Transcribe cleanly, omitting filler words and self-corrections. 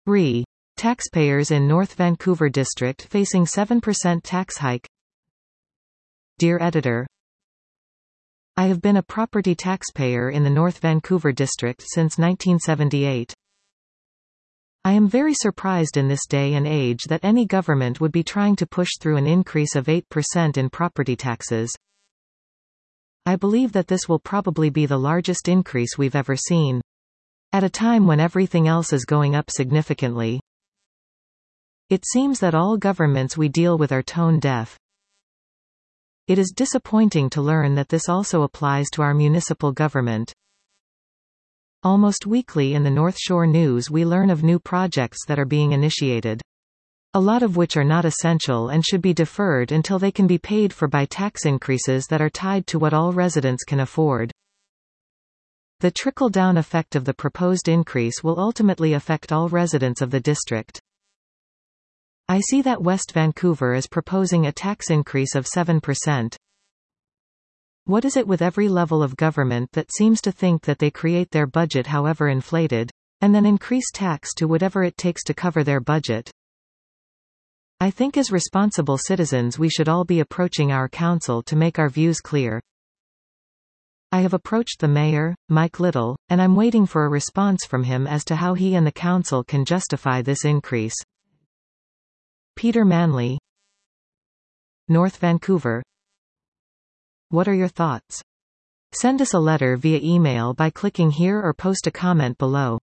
Re. Taxpayers in North Vancouver District facing 7% tax hike. Dear Editor, I have been a property taxpayer in the North Vancouver District since 1978. I am very surprised in this day and age that any government would be trying to push through an increase of 8% in property taxes. I believe that this will probably be the largest increase we've ever seen. At a time when everything else is going up significantly. It seems that all governments we deal with are tone deaf. It is disappointing to learn that this also applies to our municipal government. Almost weekly in the North Shore News we learn of new projects that are being initiated. A lot of which are not essential and should be deferred until they can be paid for by tax increases that are tied to what all residents can afford. The trickle-down effect of the proposed increase will ultimately affect all residents of the district. I see that West Vancouver is proposing a tax increase of 7%. What is it with every level of government that seems to think that they create their budget however inflated, and then increase tax to whatever it takes to cover their budget? I think as responsible citizens we should all be approaching our council to make our views clear. I have approached the mayor, Mike Little, and I'm waiting for a response from him as to how he and the council can justify this increase. Peter Manley, North Vancouver. What are your thoughts? Send us a letter via email by clicking here or post a comment below.